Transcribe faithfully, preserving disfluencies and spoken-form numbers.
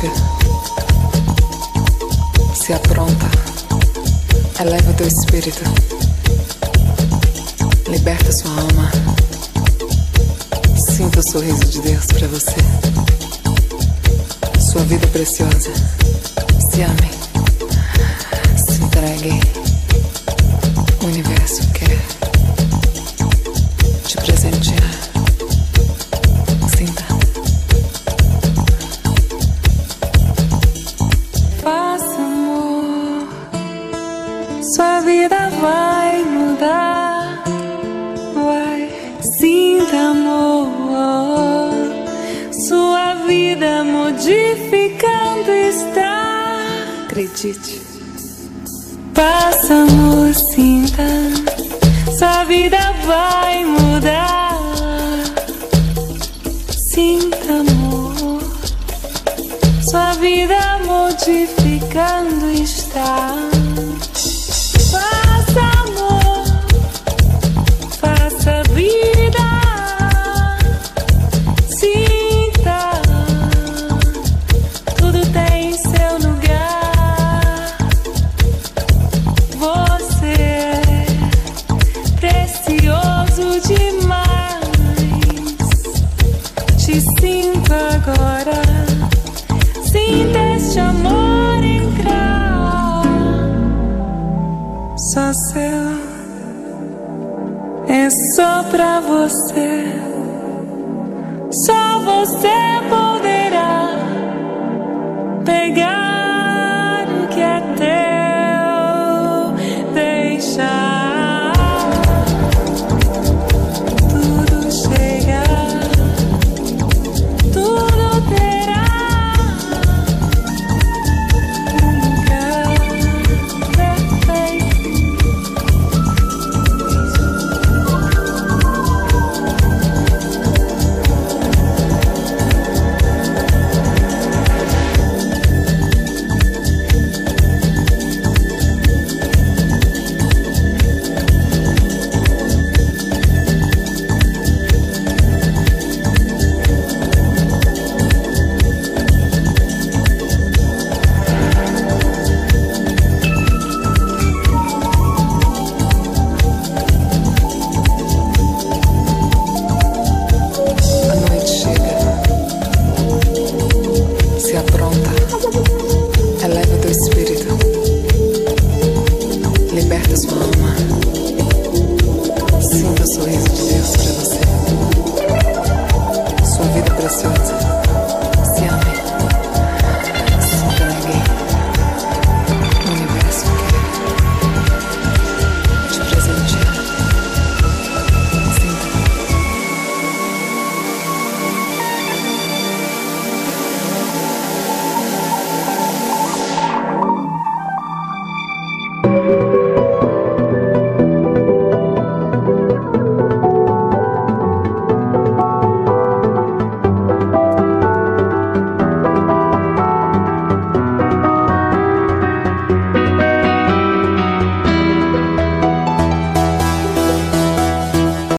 chega. Se apronta, eleva teu espírito, liberta sua alma. Sinta o sorriso de Deus pra você. Sua vida preciosa. Se ame, se entregue. O universo quer te presentear. Sinta. Faça amor, sua vida vai mudar. Vai, sinta amor, sua vida modificando está. Acredite. Faça amor, sinta, sua vida vai mudar. Sinta amor, sua vida modificando está. Faça amor, faça vida. Sinta, tudo tem seu lugar. Você é precioso demais. Te sinto agora. Sinta este amor entrar. Só seu, é só pra você. Só você.